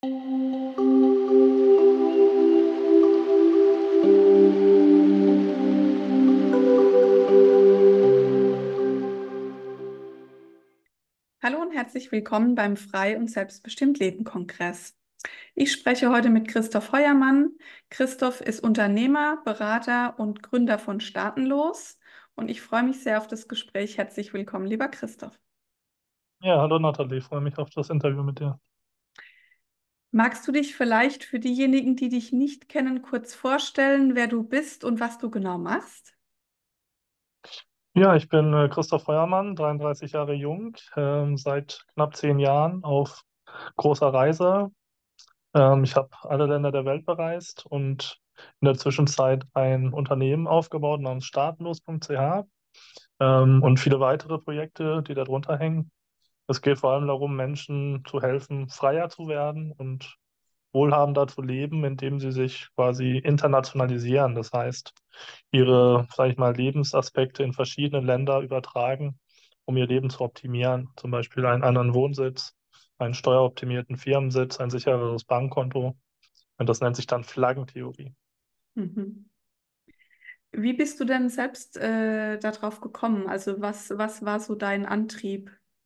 Hallo und herzlich willkommen beim Frei- und Selbstbestimmt-Leben-Kongress. Ich spreche heute mit Christoph Heuermann. Christoph ist Unternehmer, Berater und Gründer von Staatenlos. Und ich freue mich sehr auf das Gespräch. Herzlich willkommen, lieber Christoph. Ja, hallo Nathalie, freue mich auf das Interview mit dir. Magst du dich vielleicht für diejenigen, die dich nicht kennen, kurz vorstellen, wer du bist und was du genau machst? Ja, ich bin Christoph Feuermann, 33 Jahre jung, seit knapp 10 Jahren auf großer Reise. Ich habe alle Länder der Welt bereist und in der Zwischenzeit ein Unternehmen aufgebaut namens staatenlos.ch und viele weitere Projekte, die darunter hängen. Es geht vor allem darum, Menschen zu helfen, freier zu werden und wohlhabender zu leben, indem sie sich quasi internationalisieren. Das heißt, ihre, sage ich mal, Lebensaspekte in verschiedene Länder übertragen, um ihr Leben zu optimieren. Zum Beispiel einen anderen Wohnsitz, einen steueroptimierten Firmensitz, ein sichereres Bankkonto. Und das nennt sich dann Flaggentheorie. Mhm. Wie bist du denn selbst darauf gekommen? Also was war so dein Antrieb?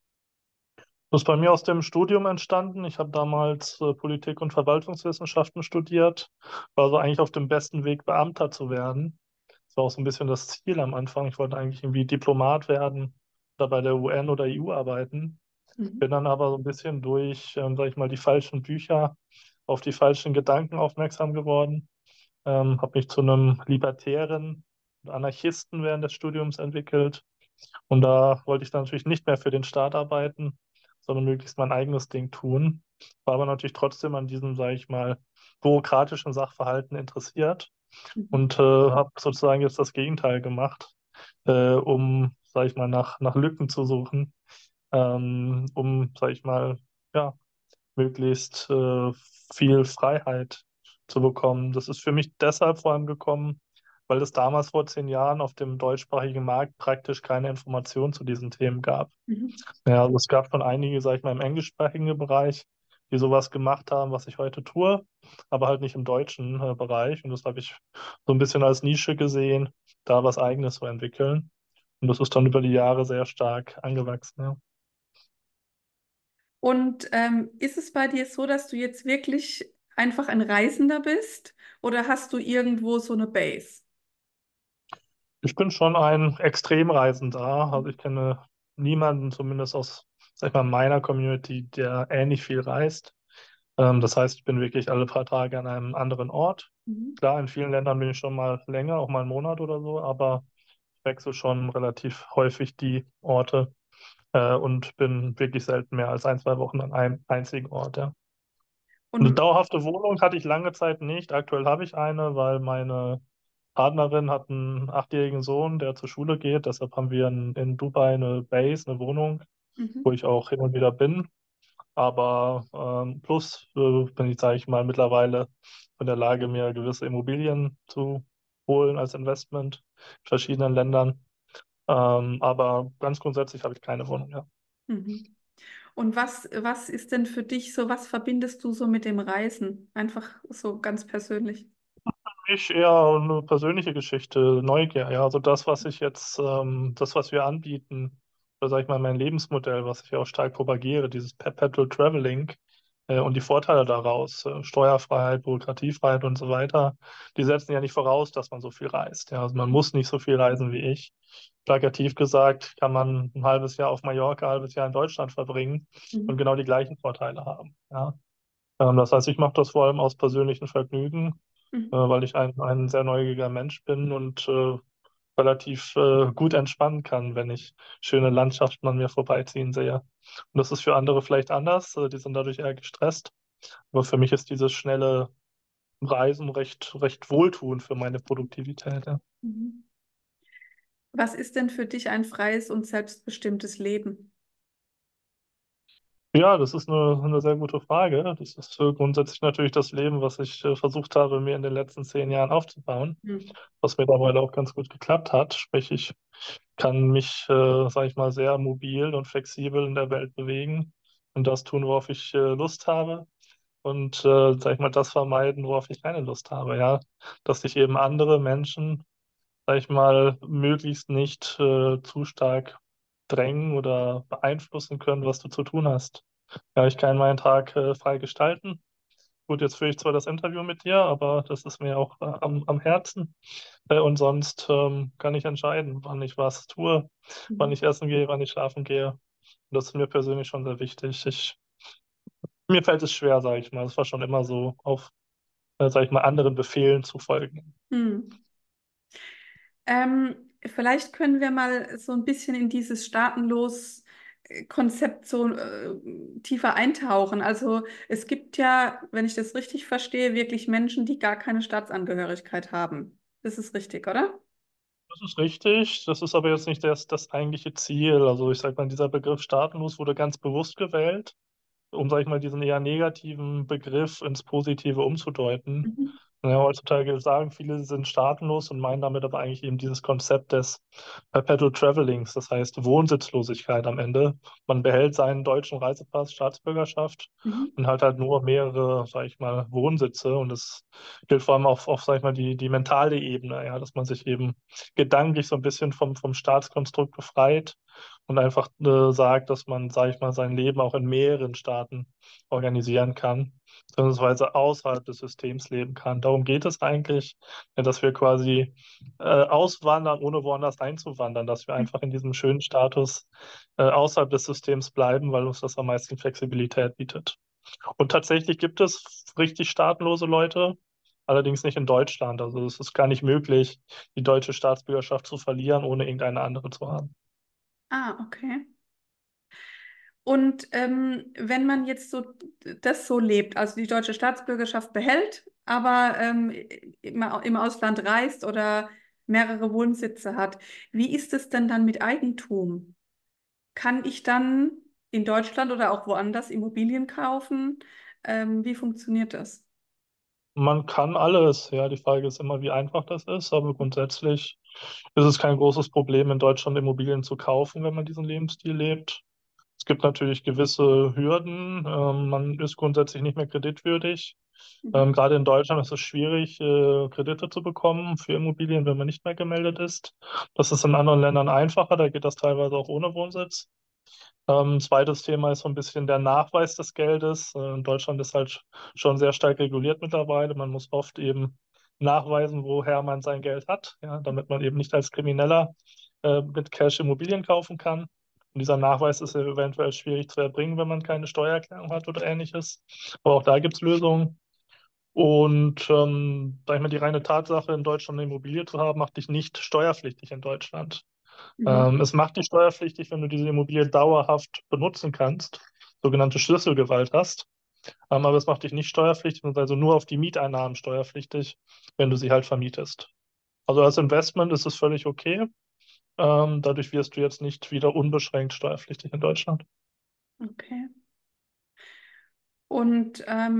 Das ist bei mir aus dem Studium entstanden. Ich habe damals Politik- und Verwaltungswissenschaften studiert, war also eigentlich auf dem besten Weg, Beamter zu werden. Das war auch so ein bisschen das Ziel am Anfang. Ich wollte eigentlich irgendwie Diplomat werden oder bei der UN oder EU arbeiten. Mhm. Bin dann aber so ein bisschen durch, sag ich mal, die falschen Bücher auf die falschen Gedanken aufmerksam geworden. Habe mich zu einem Libertären und Anarchisten während des Studiums entwickelt. Und da wollte ich dann natürlich nicht mehr für den Staat arbeiten, sondern möglichst mein eigenes Ding tun. War aber natürlich trotzdem an diesem, sage ich mal, bürokratischen Sachverhalten interessiert Mhm. und habe sozusagen jetzt das Gegenteil gemacht, um, sage ich mal, nach Lücken zu suchen, um, sage ich mal, ja, möglichst viel Freiheit zu bekommen. Das ist für mich deshalb vor allem gekommen, weil es damals vor 10 Jahren auf dem deutschsprachigen Markt praktisch keine Informationen zu diesen Themen gab. Mhm. Ja, also es gab schon einige, sag ich mal, im englischsprachigen Bereich, die sowas gemacht haben, was ich heute tue, aber halt nicht im deutschen Bereich. Und das habe ich so ein bisschen als Nische gesehen, da was Eigenes zu entwickeln. Und das ist dann über die Jahre sehr stark angewachsen. Ja. Und ist es bei dir so, dass du jetzt wirklich einfach ein Reisender bist oder hast du irgendwo so eine Base? Ich bin schon ein Extremreisender. Also ich kenne niemanden, zumindest aus, sag ich mal, meiner Community, der ähnlich viel reist. Das heißt, ich bin wirklich alle paar Tage an einem anderen Ort. Mhm. Klar, in vielen Ländern bin ich schon mal länger, auch mal einen Monat oder so, aber ich wechsle schon relativ häufig die Orte und bin wirklich selten mehr als ein, 2 Wochen an einem einzigen Ort, ja. Eine Und dauerhafte Wohnung hatte ich lange Zeit nicht. Aktuell habe ich eine, weil meine Partnerin hat einen 8-jährigen Sohn, der zur Schule geht. Deshalb haben wir in Dubai eine Base, eine Wohnung, mhm. wo ich auch hin und wieder bin. Aber plus bin ich, sage ich mal, mittlerweile in der Lage, mir gewisse Immobilien zu holen als Investment in verschiedenen Ländern. Aber ganz grundsätzlich habe ich keine Wohnung, ja. Mhm. Und was ist denn für dich so, was verbindest du so mit dem Reisen? Einfach so ganz persönlich. Ich eher eine persönliche Geschichte, Neugier, ja. Also das, was ich jetzt, das, was wir anbieten, oder sag ich mal, mein Lebensmodell, was ich auch stark propagiere, dieses Perpetual Traveling, und die Vorteile daraus, Steuerfreiheit, Bürokratiefreiheit und so weiter, die setzen ja nicht voraus, dass man so viel reist. Ja. Also man muss nicht so viel reisen wie ich. Plakativ gesagt, kann man ein halbes Jahr auf Mallorca, ein halbes Jahr in Deutschland verbringen und Mhm. genau die gleichen Vorteile haben. Ja. Das heißt, ich mache das vor allem aus persönlichem Vergnügen, Mhm. weil ich ein sehr neugieriger Mensch bin und relativ gut entspannen kann, wenn ich schöne Landschaften an mir vorbeiziehen sehe. Und das ist für andere vielleicht anders, die sind dadurch eher gestresst. Aber für mich ist dieses schnelle Reisen recht wohltuend für meine Produktivität. Ja. Mhm. Was ist denn für dich ein freies und selbstbestimmtes Leben? Ja, das ist eine sehr gute Frage. Das ist grundsätzlich natürlich das Leben, was ich versucht habe, mir in den letzten 10 Jahren aufzubauen, Mhm. was mir dabei auch ganz gut geklappt hat. Sprich, ich kann mich, sage ich mal, sehr mobil und flexibel in der Welt bewegen und das tun, worauf ich Lust habe. und, sag ich mal, das vermeiden, worauf ich keine Lust habe, ja. Dass sich eben andere Menschen, sag ich mal, möglichst nicht zu stark drängen oder beeinflussen können, was du zu tun hast. Ja, ich kann meinen Tag frei gestalten. Gut, jetzt führe ich zwar das Interview mit dir, aber das ist mir auch am Herzen. Und sonst kann ich entscheiden, wann ich was tue, wann Mhm. ich essen gehe, wann ich schlafen gehe. Und das ist mir persönlich schon sehr wichtig. Mir fällt es schwer, sage ich mal. Es war schon immer so, auf, sage ich mal, anderen Befehlen zu folgen. Hm. Vielleicht können wir mal so ein bisschen in dieses Staatenlos-Konzept so tiefer eintauchen. Also es gibt ja, wenn ich das richtig verstehe, wirklich Menschen, die gar keine Staatsangehörigkeit haben. Das ist richtig, oder? Das ist richtig. Das ist aber jetzt nicht das eigentliche Ziel. Also ich sage mal, dieser Begriff staatenlos wurde ganz bewusst gewählt, um, sag ich mal, diesen eher negativen Begriff ins Positive umzudeuten. Mhm. Ja, heutzutage sagen viele, sie sind staatenlos und meinen damit aber eigentlich eben dieses Konzept des Perpetual Travelings, das heißt Wohnsitzlosigkeit am Ende. Man behält seinen deutschen Reisepass, Staatsbürgerschaft Mhm. und hat halt nur mehrere, sag ich mal, Wohnsitze. Und das gilt vor allem auf sag ich mal, die mentale Ebene, ja, dass man sich eben gedanklich so ein bisschen vom Staatskonstrukt befreit und einfach sagt, dass man, sag ich mal, sein Leben auch in mehreren Staaten organisieren kann, beziehungsweise außerhalb des Systems leben kann. Darum geht es eigentlich, ja, dass wir quasi auswandern, ohne woanders einzuwandern, dass wir einfach in diesem schönen Status außerhalb des Systems bleiben, weil uns das am meisten Flexibilität bietet. Und tatsächlich gibt es richtig staatenlose Leute, allerdings nicht in Deutschland. Also es ist gar nicht möglich, die deutsche Staatsbürgerschaft zu verlieren, ohne irgendeine andere zu haben. Ah, okay. Und wenn man jetzt so das so lebt, also die deutsche Staatsbürgerschaft behält, aber im Ausland reist oder mehrere Wohnsitze hat, wie ist es denn dann mit Eigentum? Kann ich dann in Deutschland oder auch woanders Immobilien kaufen? Wie funktioniert das? Man kann alles, ja. Die Frage ist immer, wie einfach das ist, aber grundsätzlich ist es kein großes Problem, in Deutschland Immobilien zu kaufen, wenn man diesen Lebensstil lebt. Es gibt natürlich gewisse Hürden. Man ist grundsätzlich nicht mehr kreditwürdig. Mhm. Gerade in Deutschland ist es schwierig, Kredite zu bekommen für Immobilien, wenn man nicht mehr gemeldet ist. Das ist in anderen Ländern einfacher, da geht das teilweise auch ohne Wohnsitz. Zweites Thema ist so ein bisschen der Nachweis des Geldes. In Deutschland ist halt schon sehr stark reguliert mittlerweile. Man muss oft eben nachweisen, woher man sein Geld hat, ja, damit man eben nicht als Krimineller mit Cash Immobilien kaufen kann. Und dieser Nachweis ist ja eventuell schwierig zu erbringen, wenn man keine Steuererklärung hat oder ähnliches. Aber auch da gibt es Lösungen. Und sag ich mal, die reine Tatsache, in Deutschland eine Immobilie zu haben, macht dich nicht steuerpflichtig in Deutschland. Mhm. Es macht dich steuerpflichtig, wenn du diese Immobilie dauerhaft benutzen kannst, sogenannte Schlüsselgewalt hast. Aber es macht dich nicht steuerpflichtig, also nur auf die Mieteinnahmen steuerpflichtig, wenn du sie halt vermietest. Also als Investment ist es völlig okay. Dadurch wirst du jetzt nicht wieder unbeschränkt steuerpflichtig in Deutschland. Okay. Und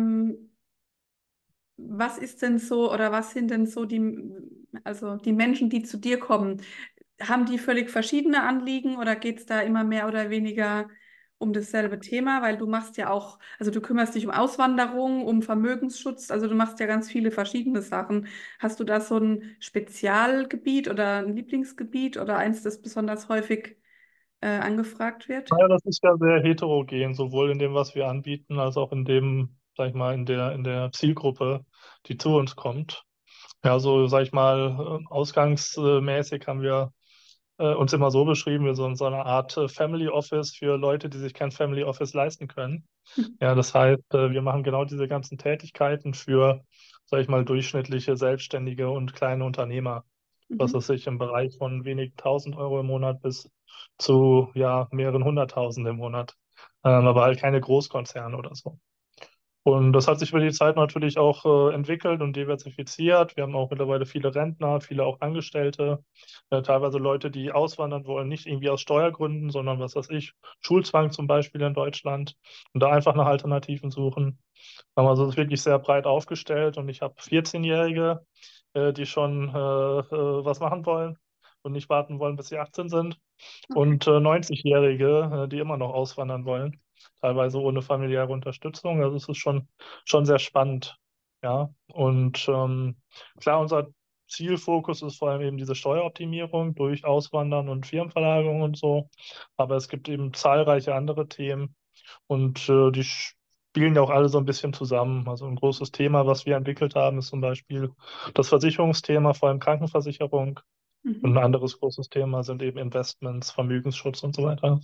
was ist denn so oder was sind denn so also die Menschen, die zu dir kommen? Haben die völlig verschiedene Anliegen oder geht es da immer mehr oder weniger um dasselbe Thema? Weil du machst ja auch, also du kümmerst dich um Auswanderung, um Vermögensschutz, also du machst ja ganz viele verschiedene Sachen. Hast du da so ein Spezialgebiet oder ein Lieblingsgebiet oder eins, das besonders häufig angefragt wird? Naja, das ist ja sehr heterogen, sowohl in dem, was wir anbieten, als auch in dem, sag ich mal, in der Zielgruppe, die zu uns kommt. Ja, so, sag ich mal, ausgangsmäßig haben wir uns immer so beschrieben, wie so eine Art Family Office für Leute, die sich kein Family Office leisten können. Ja, das heißt, wir machen genau diese ganzen Tätigkeiten für, sag ich mal, durchschnittliche Selbstständige und kleine Unternehmer, was Mhm. es sich im Bereich von wenig tausend Euro im Monat bis zu, ja, mehreren hunderttausend im Monat. Aber halt keine Großkonzerne oder so. Und das hat sich über die Zeit natürlich auch entwickelt und diversifiziert. Wir haben auch mittlerweile viele Rentner, viele auch Angestellte, teilweise Leute, die auswandern wollen, nicht irgendwie aus Steuergründen, sondern was weiß ich, Schulzwang zum Beispiel in Deutschland und da einfach nach Alternativen suchen. Also es ist wirklich sehr breit aufgestellt und ich habe 14-Jährige, die schon was machen wollen und nicht warten wollen, bis sie 18 sind Okay. und 90-Jährige, die immer noch auswandern wollen. teilweise ohne familiäre Unterstützung. Also es ist schon sehr spannend. Ja, und klar, unser Zielfokus ist vor allem eben diese Steueroptimierung durch Auswandern und Firmenverlagerung und so. Aber es gibt eben zahlreiche andere Themen und die spielen ja auch alle so ein bisschen zusammen. Also ein großes Thema, was wir entwickelt haben, ist zum Beispiel das Versicherungsthema, vor allem Krankenversicherung. Und Mhm. ein anderes großes Thema sind eben Investments, Vermögensschutz und so weiter.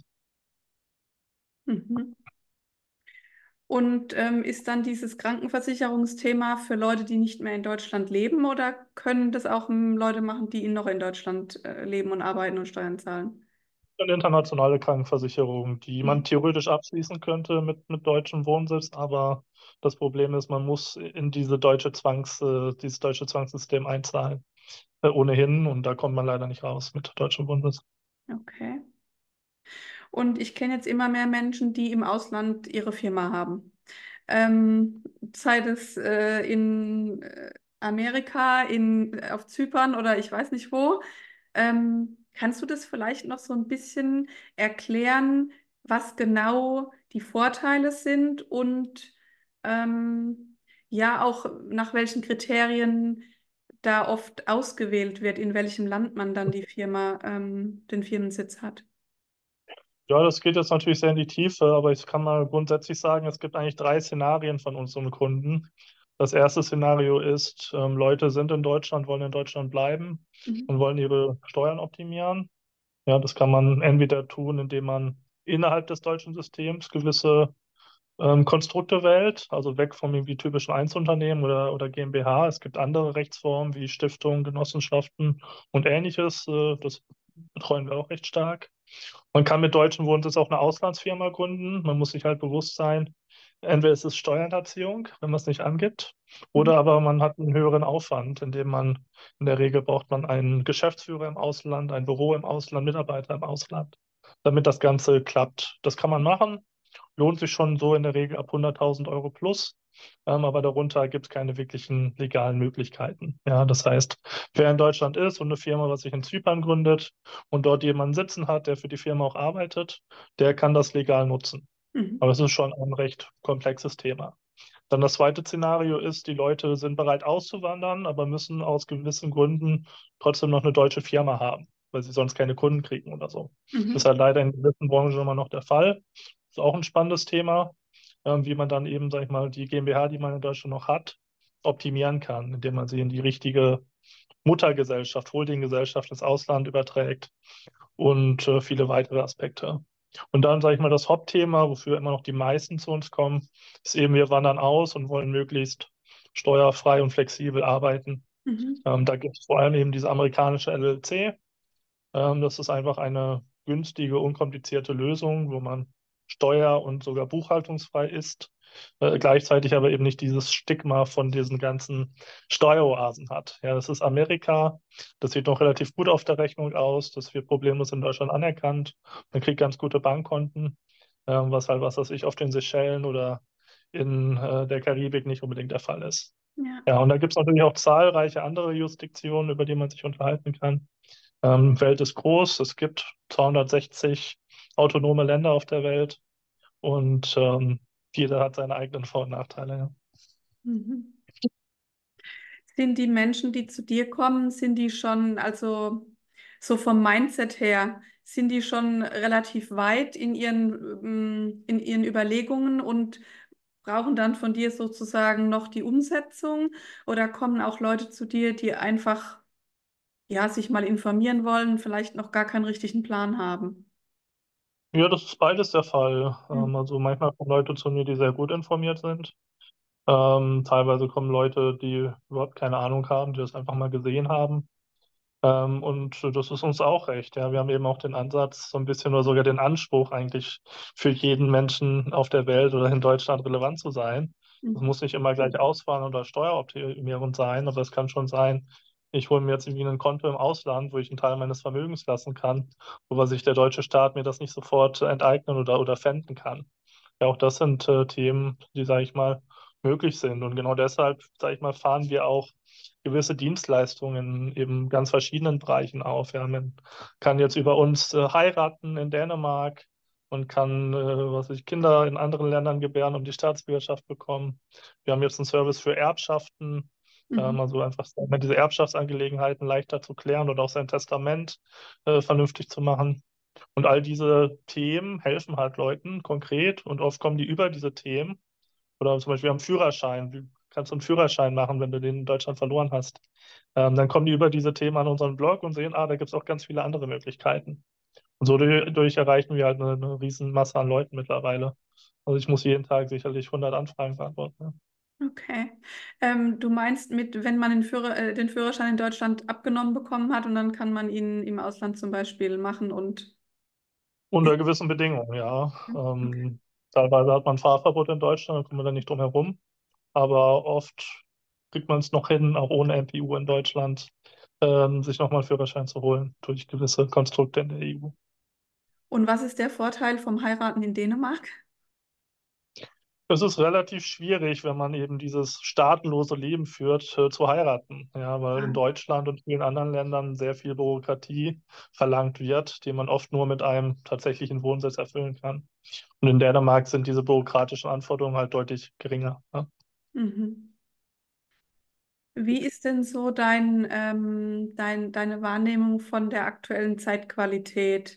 Mhm. Und ist dann dieses Krankenversicherungsthema für Leute, die nicht mehr in Deutschland leben, oder können das auch Leute machen, die noch in Deutschland leben und arbeiten und Steuern zahlen? Eine internationale Krankenversicherung, die man Mhm. theoretisch abschließen könnte mit deutschem Wohnsitz, aber das Problem ist, man muss in dieses deutsche Zwangssystem einzahlen, ohnehin, und da kommt man leider nicht raus mit deutschem Wohnsitz. Okay. Und ich kenne jetzt immer mehr Menschen, die im Ausland ihre Firma haben. Sei es in Amerika, auf Zypern oder ich weiß nicht wo. Kannst du das vielleicht noch so ein bisschen erklären, was genau die Vorteile sind und ja auch nach welchen Kriterien da oft ausgewählt wird, in welchem Land man dann die Firma, den Firmensitz hat? Ja, das geht jetzt natürlich sehr in die Tiefe, aber ich kann mal grundsätzlich sagen, es gibt eigentlich drei Szenarien von unseren Kunden. Das erste Szenario ist, Leute sind in Deutschland, wollen in Deutschland bleiben Mhm. und wollen ihre Steuern optimieren. Ja, das kann man entweder tun, indem man innerhalb des deutschen Systems gewisse Konstrukte wählt, also weg vom irgendwie typischen Einzelunternehmen oder GmbH. Es gibt andere Rechtsformen wie Stiftungen, Genossenschaften und Ähnliches. Das betreuen wir auch recht stark. Man kann mit deutschem Wohnsitz auch eine Auslandsfirma gründen. Man muss sich halt bewusst sein, entweder ist es Steuerhinterziehung, wenn man es nicht angibt, Mhm. oder aber man hat einen höheren Aufwand, indem man in der Regel braucht man einen Geschäftsführer im Ausland, ein Büro im Ausland, Mitarbeiter im Ausland, damit das Ganze klappt. Das kann man machen, lohnt sich schon so in der Regel ab 100.000 € plus. Aber darunter gibt es keine wirklichen legalen Möglichkeiten. Ja, das heißt, wer in Deutschland ist und eine Firma, was sich in Zypern gründet und dort jemanden sitzen hat, der für die Firma auch arbeitet, der kann das legal nutzen. Mhm. Aber es ist schon ein recht komplexes Thema. Dann das zweite Szenario ist, die Leute sind bereit auszuwandern, aber müssen aus gewissen Gründen trotzdem noch eine deutsche Firma haben, weil sie sonst keine Kunden kriegen oder so. Das ist Mhm. halt leider in gewissen Branchen immer noch der Fall. Ist auch ein spannendes Thema, wie man dann eben, sag ich mal, die GmbH, die man in Deutschland noch hat, optimieren kann, indem man sie in die richtige Muttergesellschaft, Holdinggesellschaft ins Ausland überträgt und viele weitere Aspekte. Und dann, sage ich mal, das Hauptthema, wofür immer noch die meisten zu uns kommen, ist eben, wir wandern aus und wollen möglichst steuerfrei und flexibel arbeiten. Mhm. Da gibt es vor allem eben diese amerikanische LLC. Das ist einfach eine günstige, unkomplizierte Lösung, wo man steuer- und sogar buchhaltungsfrei ist, gleichzeitig aber eben nicht dieses Stigma von diesen ganzen Steueroasen hat. Ja, das ist Amerika, das sieht noch relativ gut auf der Rechnung aus, das wird problemlos in Deutschland anerkannt, man kriegt ganz gute Bankkonten, was halt, was weiß ich, auf den Seychellen oder in der Karibik nicht unbedingt der Fall ist. Ja. Ja, und da gibt es natürlich auch zahlreiche andere Jurisdiktionen, über die man sich unterhalten kann. Welt ist groß, es gibt 260 autonome Länder auf der Welt und jeder hat seine eigenen Vor- und Nachteile. Ja. Mhm. Sind die Menschen, die zu dir kommen, sind die schon, also so vom Mindset her, sind die schon relativ weit in ihren Überlegungen und brauchen dann von dir sozusagen noch die Umsetzung? Oder kommen auch Leute zu dir, die einfach, ja, sich mal informieren wollen, vielleicht noch gar keinen richtigen Plan haben? Ja, das ist beides der Fall. Mhm. Also manchmal kommen Leute zu mir, die sehr gut informiert sind. Teilweise kommen Leute, die überhaupt keine Ahnung haben, die das einfach mal gesehen haben. Und das ist uns auch recht. Ja. Wir haben eben auch den Ansatz, so ein bisschen oder sogar den Anspruch, eigentlich für jeden Menschen auf der Welt oder in Deutschland relevant zu sein. Es Mhm. muss nicht immer gleich Ausfahren oder Steueroptimierung sein, aber es kann schon sein, ich hole mir jetzt irgendwie ein Konto im Ausland, wo ich einen Teil meines Vermögens lassen kann, wo sich der deutsche Staat mir das nicht sofort enteignen oder pfänden kann. Ja, auch das sind Themen, die, sage ich mal, möglich sind. Und genau deshalb, sage ich mal, fahren wir auch gewisse Dienstleistungen in eben ganz verschiedenen Bereichen auf. Ja, man kann jetzt über uns heiraten in Dänemark. und kann, was weiß ich, Kinder in anderen Ländern gebären und die Staatsbürgerschaft bekommen. Wir haben jetzt einen Service für Erbschaften, Mhm. also einfach sagen wir, diese Erbschaftsangelegenheiten leichter zu klären oder auch sein Testament vernünftig zu machen. Und all diese Themen helfen halt Leuten konkret und oft kommen die über diese Themen. Oder zum Beispiel am Führerschein. Du kannst einen Führerschein machen, wenn du den in Deutschland verloren hast. Dann kommen die über diese Themen an unseren Blog und sehen, da gibt es auch ganz viele andere Möglichkeiten. Und so durch erreichen wir halt eine riesen Masse an Leuten mittlerweile. Also ich muss jeden Tag sicherlich 100 Anfragen beantworten. Ja. Okay. Du meinst mit, wenn man den Führerschein in Deutschland abgenommen bekommen hat und dann kann man ihn im Ausland zum Beispiel machen und ist, Unter gewissen Bedingungen, ja. okay. Teilweise hat man Fahrverbot in Deutschland, da kommt man da nicht drum herum. Aber oft kriegt man es noch hin, auch ohne MPU in Deutschland, sich nochmal einen Führerschein zu holen durch gewisse Konstrukte in der EU. Und was ist der Vorteil vom Heiraten in Dänemark? Es ist relativ schwierig, wenn man eben dieses staatenlose Leben führt, zu heiraten. Ja, weil in Ah. Deutschland und vielen anderen Ländern sehr viel Bürokratie verlangt wird, die man oft nur mit einem tatsächlichen Wohnsitz erfüllen kann. Und in Dänemark sind diese bürokratischen Anforderungen halt deutlich geringer. Ja. Mhm. Wie ist denn so deine Wahrnehmung von der aktuellen Zeitqualität?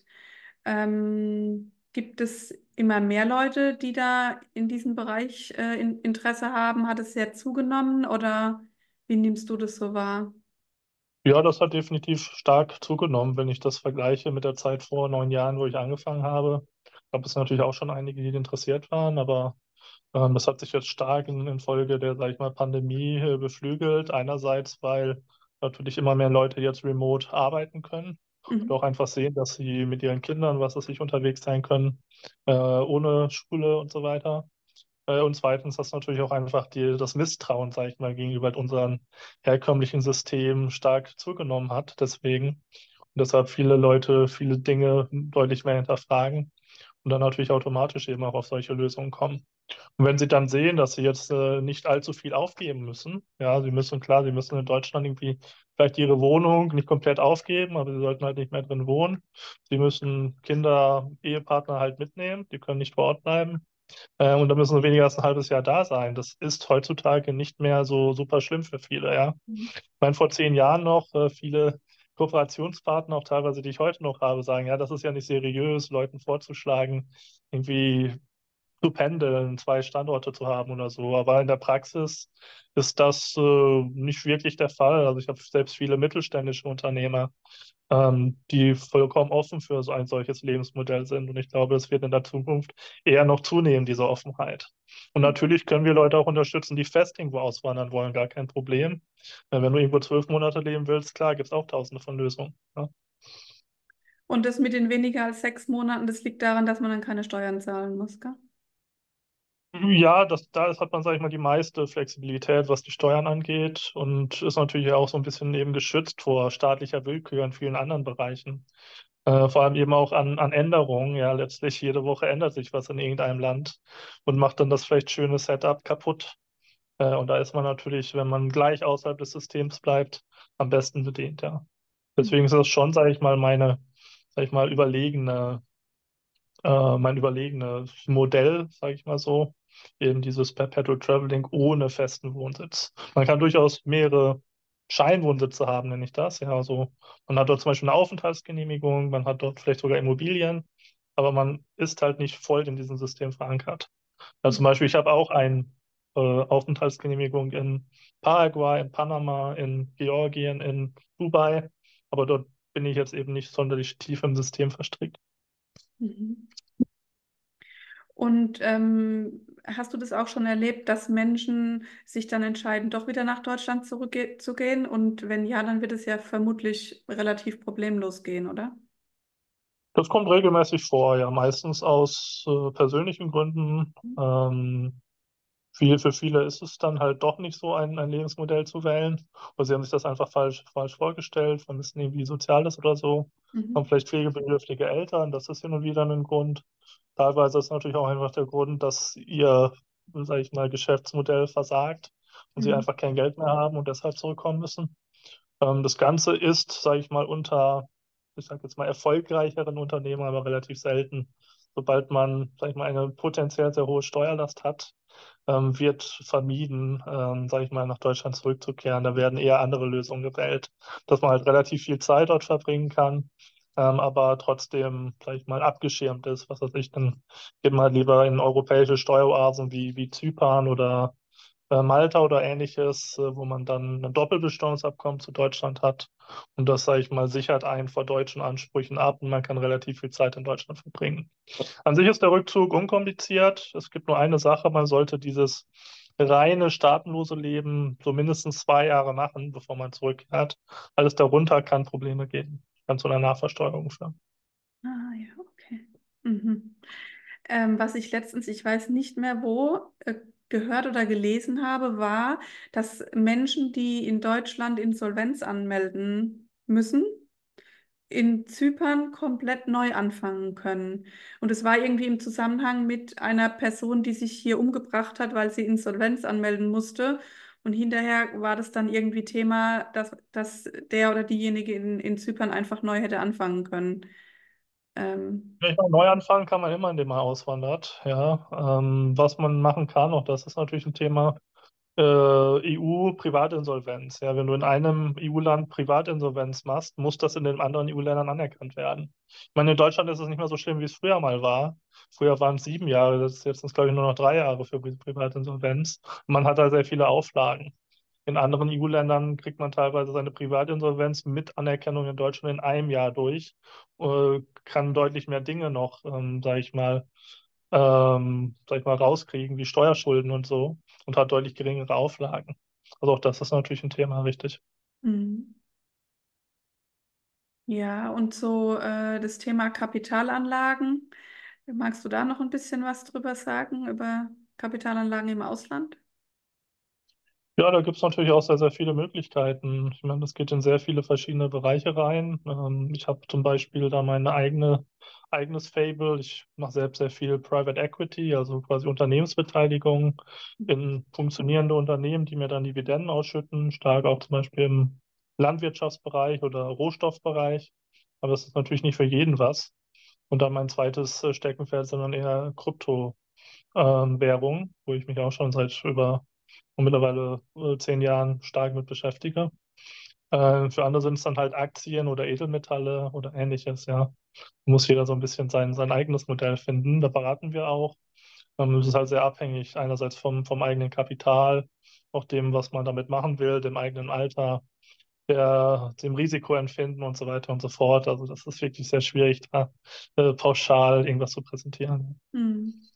Gibt es immer mehr Leute, die da in diesem Bereich Interesse haben? Hat es sehr zugenommen oder wie nimmst du das so wahr? Ja, das hat definitiv stark zugenommen, wenn ich das vergleiche mit der Zeit vor 9 Jahren, wo ich angefangen habe. Gab es natürlich auch schon einige, die interessiert waren, aber das hat sich jetzt stark infolge der, sag ich mal, Pandemie beflügelt. Einerseits, weil natürlich immer mehr Leute jetzt remote arbeiten können und Mhm. auch einfach sehen, dass sie mit ihren Kindern, was weiß ich, unterwegs sein können, ohne Schule und so weiter. Und zweitens, dass natürlich auch einfach das Misstrauen, sage ich mal, gegenüber unseren herkömmlichen Systemen stark zugenommen hat. Deswegen. Und deshalb viele Leute viele Dinge deutlich mehr hinterfragen und dann natürlich automatisch eben auch auf solche Lösungen kommen. Und wenn sie dann sehen, dass sie jetzt nicht allzu viel aufgeben müssen, ja, sie müssen, klar, sie müssen in Deutschland irgendwie vielleicht ihre Wohnung nicht komplett aufgeben, aber sie sollten halt nicht mehr drin wohnen. Sie müssen Kinder, Ehepartner halt mitnehmen, die können nicht vor Ort bleiben. Und da müssen sie weniger als ein halbes Jahr da sein. Das ist heutzutage nicht mehr so super schlimm für viele, ja. Mhm. Ich meine, vor 10 Jahren noch, viele Kooperationspartner, auch teilweise, die ich heute noch habe, sagen, ja, das ist ja nicht seriös, Leuten vorzuschlagen, irgendwie zu pendeln, 2 Standorte zu haben oder so. Aber in der Praxis ist das nicht wirklich der Fall. Also ich habe selbst viele mittelständische Unternehmer, die vollkommen offen für so ein solches Lebensmodell sind. Und ich glaube, es wird in der Zukunft eher noch zunehmen, diese Offenheit. Und natürlich können wir Leute auch unterstützen, die fest irgendwo auswandern wollen, gar kein Problem. Wenn du irgendwo 12 Monate leben willst, klar, gibt es auch tausende von Lösungen. Ja. Und das mit den weniger als 6 Monaten, das liegt daran, dass man dann keine Steuern zahlen muss, gell? Ja, da hat man, sage ich mal, die meiste Flexibilität, was die Steuern angeht und ist natürlich auch so ein bisschen eben geschützt vor staatlicher Willkür in vielen anderen Bereichen. Vor allem eben auch an Änderungen. Ja, letztlich jede Woche ändert sich was in irgendeinem Land und macht dann das vielleicht schöne Setup kaputt. Und da ist man natürlich, wenn man gleich außerhalb des Systems bleibt, am besten bedient, ja. Mhm. Deswegen ist das schon, sage ich mal, mein überlegenes Modell, sage ich mal so, eben dieses Perpetual Traveling ohne festen Wohnsitz. Man kann durchaus mehrere Scheinwohnsitze haben, nenne ich das. Ja, also man hat dort zum Beispiel eine Aufenthaltsgenehmigung, man hat dort vielleicht sogar Immobilien, aber man ist halt nicht voll in diesem System verankert. Also zum Beispiel, ich habe auch eine Aufenthaltsgenehmigung in Paraguay, in Panama, in Georgien, in Dubai, aber dort bin ich jetzt eben nicht sonderlich tief im System verstrickt. Mhm. Und hast du das auch schon erlebt, dass Menschen sich dann entscheiden, doch wieder nach Deutschland zurückzugehen? Und wenn ja, dann wird es ja vermutlich relativ problemlos gehen, oder? Das kommt regelmäßig vor, ja, meistens aus persönlichen Gründen. Für viele ist es dann halt doch nicht so ein Lebensmodell zu wählen. Oder sie haben sich das einfach falsch vorgestellt, vermissen irgendwie Soziales oder so. Haben Mhm. vielleicht pflegebedürftige Eltern, das ist hin und wieder ein Grund. Teilweise ist natürlich auch einfach der Grund, dass ihr, sag ich mal, Geschäftsmodell versagt und sie Mhm. einfach kein Geld mehr haben und deshalb zurückkommen müssen. Das Ganze ist, sage ich mal, unter, ich sage jetzt mal, erfolgreicheren Unternehmen aber relativ selten. sobald man, sag ich mal, eine potenziell sehr hohe Steuerlast hat, wird vermieden, sage ich mal, nach Deutschland zurückzukehren. Da werden eher andere Lösungen gewählt, dass man halt relativ viel Zeit dort verbringen kann, aber trotzdem, sage ich mal, abgeschirmt ist. Was weiß ich, dann geht man halt lieber in europäische Steueroasen wie Zypern oder Malta oder ähnliches, wo man dann ein Doppelbesteuerungsabkommen zu Deutschland hat. Und das, sage ich mal, sichert einen vor deutschen Ansprüchen ab und man kann relativ viel Zeit in Deutschland verbringen. An sich ist der Rückzug unkompliziert. Es gibt nur eine Sache, man sollte dieses reine staatenlose Leben so mindestens 2 Jahre machen, bevor man zurückkehrt. Alles darunter kann Probleme geben. Kann zu einer Nachversteuerung führen. Ah, ja, okay. Mhm. Was ich letztens, ich weiß nicht mehr wo, gehört oder gelesen habe, war, dass Menschen, die in Deutschland Insolvenz anmelden müssen, in Zypern komplett neu anfangen können. Und es war irgendwie im Zusammenhang mit einer Person, die sich hier umgebracht hat, weil sie Insolvenz anmelden musste. Und hinterher war das dann irgendwie Thema, dass der oder diejenige in Zypern einfach neu hätte anfangen können. Ähm, Wenn man neu anfangen kann man immer, indem man auswandert. Ja, was man machen kann, auch das ist natürlich ein Thema, EU-Privatinsolvenz. Ja, wenn du in einem EU-Land Privatinsolvenz machst, muss das in den anderen EU-Ländern anerkannt werden. Ich meine, in Deutschland ist es nicht mehr so schlimm, wie es früher mal war. Früher waren es 7 Jahre, das ist jetzt, glaube ich, nur noch 3 Jahre für Privatinsolvenz. Man hat da sehr viele Auflagen. In anderen EU-Ländern kriegt man teilweise seine Privatinsolvenz mit Anerkennung in Deutschland in einem Jahr durch, kann deutlich mehr Dinge noch, sag ich mal, rauskriegen, wie Steuerschulden und so, und hat deutlich geringere Auflagen. Also auch das ist natürlich ein Thema, richtig. mhm. Ja, und so das Thema Kapitalanlagen. Magst du da noch ein bisschen was drüber sagen, über Kapitalanlagen im Ausland? Ja, da gibt es natürlich auch sehr, sehr viele Möglichkeiten. Ich meine, das geht in sehr viele verschiedene Bereiche rein. Ich habe zum Beispiel da eigenes Fable. Ich mache selbst sehr viel Private Equity, also quasi Unternehmensbeteiligung in funktionierende Unternehmen, die mir dann Dividenden ausschütten, stark auch zum Beispiel im Landwirtschaftsbereich oder Rohstoffbereich. Aber das ist natürlich nicht für jeden was. Und dann mein zweites Steckenpferd sind dann eher Kryptowährungen, wo ich mich auch schon seit über mittlerweile 10 Jahren stark mit beschäftige. Für andere sind es dann halt Aktien oder Edelmetalle oder ähnliches, ja. Muss jeder so ein bisschen sein eigenes Modell finden. Da beraten wir auch. Es ist halt sehr abhängig, einerseits vom eigenen Kapital, auch dem, was man damit machen will, dem eigenen Alter, dem Risikoempfinden und so weiter und so fort. Also das ist wirklich sehr schwierig, da pauschal irgendwas zu präsentieren. Hm.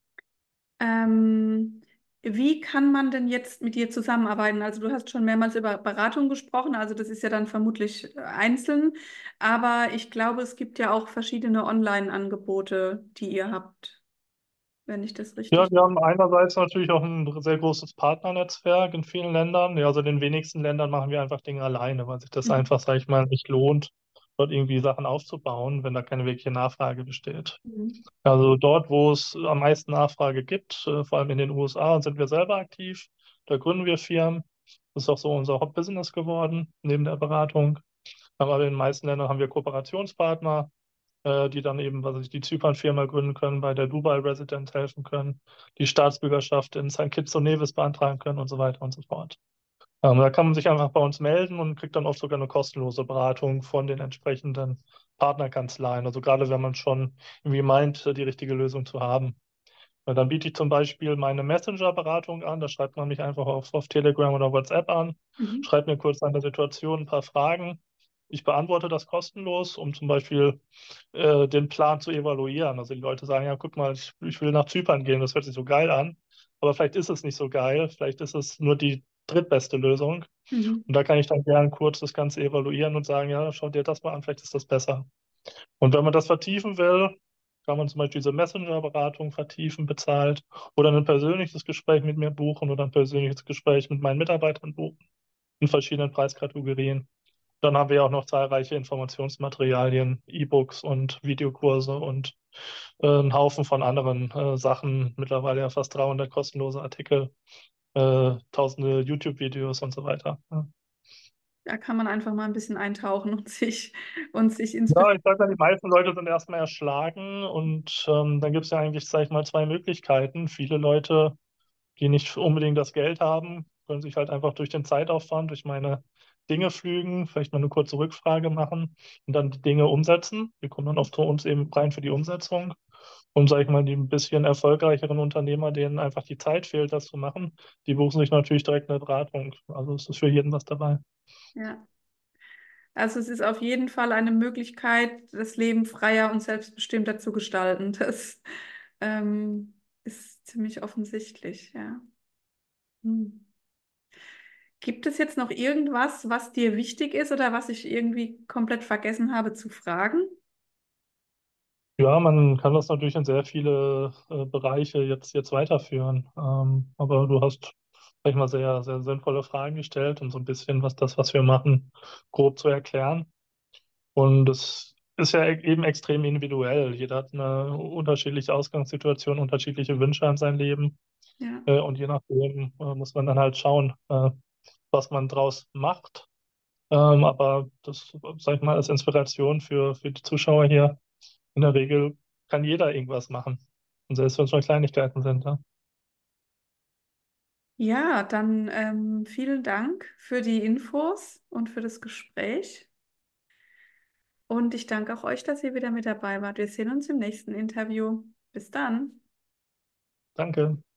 Ähm, Wie kann man denn jetzt mit dir zusammenarbeiten? Also du hast schon mehrmals über Beratung gesprochen, also das ist ja dann vermutlich einzeln, aber ich glaube, es gibt ja auch verschiedene Online-Angebote, die ihr habt, wenn ich das Ja, richtig. wir haben einerseits natürlich auch ein sehr großes Partnernetzwerk in vielen Ländern. Ja, also in den wenigsten Ländern machen wir einfach Dinge alleine, weil sich das Mhm. einfach, sage ich mal, nicht lohnt, dort irgendwie Sachen aufzubauen, wenn da keine wirkliche Nachfrage besteht. Mhm. Also dort, wo es am meisten Nachfrage gibt, vor allem in den USA, sind wir selber aktiv. Da gründen wir Firmen. Das ist auch so unser Hauptbusiness geworden, neben der Beratung. Aber in den meisten Ländern haben wir Kooperationspartner, die dann eben, was weiß ich, die Zypern-Firma gründen können, bei der Dubai-Resident helfen können, die Staatsbürgerschaft in St. Kitts und Nevis beantragen können und so weiter und so fort. Da kann man sich einfach bei uns melden und kriegt dann oft sogar eine kostenlose Beratung von den entsprechenden Partnerkanzleien. Also gerade wenn man schon irgendwie meint, die richtige Lösung zu haben. Dann biete ich zum Beispiel meine Messenger-Beratung an. Da schreibt man mich einfach auf Telegram oder WhatsApp an, Mhm. schreibt mir kurz an der Situation ein paar Fragen. Ich beantworte das kostenlos, um zum Beispiel den Plan zu evaluieren. Also die Leute sagen, ja, guck mal, ich will nach Zypern gehen, das hört sich so geil an. Aber vielleicht ist es nicht so geil, vielleicht ist es nur die drittbeste Lösung. Mhm. Und da kann ich dann gerne kurz das Ganze evaluieren und sagen, ja, schau dir das mal an, vielleicht ist das besser. Und wenn man das vertiefen will, kann man zum Beispiel diese Messenger-Beratung vertiefen, bezahlt, oder ein persönliches Gespräch mit mir buchen oder ein persönliches Gespräch mit meinen Mitarbeitern buchen in verschiedenen Preiskategorien. Dann haben wir ja auch noch zahlreiche Informationsmaterialien, E-Books und Videokurse und einen Haufen von anderen Sachen. Mittlerweile ja fast 300 kostenlose Artikel, tausende YouTube-Videos und so weiter. Ja. Da kann man einfach mal ein bisschen eintauchen und sich Ja, inspirieren. ich sage ja, die meisten Leute sind erstmal erschlagen und dann gibt es ja eigentlich, sag ich mal, zwei Möglichkeiten. Viele Leute, die nicht unbedingt das Geld haben, können sich halt einfach durch den Zeitaufwand, durch meine Dinge flügen, vielleicht mal eine kurze Rückfrage machen und dann die Dinge umsetzen. Die kommen dann oft zu uns eben rein für die Umsetzung. Und sag ich mal, die ein bisschen erfolgreicheren Unternehmer, denen einfach die Zeit fehlt, das zu machen, die buchen sich natürlich direkt eine Beratung. Also es ist für jeden was dabei. Ja. Also es ist auf jeden Fall eine Möglichkeit, das Leben freier und selbstbestimmter zu gestalten. Das ist ziemlich offensichtlich, ja. Hm. Gibt es jetzt noch irgendwas, was dir wichtig ist oder was ich irgendwie komplett vergessen habe zu fragen? Ja, man kann das natürlich in sehr viele Bereiche jetzt weiterführen. Aber du hast, sag ich mal, sehr, sehr sinnvolle Fragen gestellt, um so ein bisschen was wir machen, grob zu erklären. Und es ist ja eben extrem individuell. Jeder hat eine unterschiedliche Ausgangssituation, unterschiedliche Wünsche an sein Leben. Ja, Und je nachdem muss man dann halt schauen, was man draus macht. Aber das, sag ich mal, als Inspiration für die Zuschauer hier, in der Regel kann jeder irgendwas machen. Und selbst wenn es nur Kleinigkeiten sind. Ja. ja, dann vielen Dank für die Infos und für das Gespräch. Und ich danke auch euch, dass ihr wieder mit dabei wart. Wir sehen uns im nächsten Interview. Bis dann. Danke.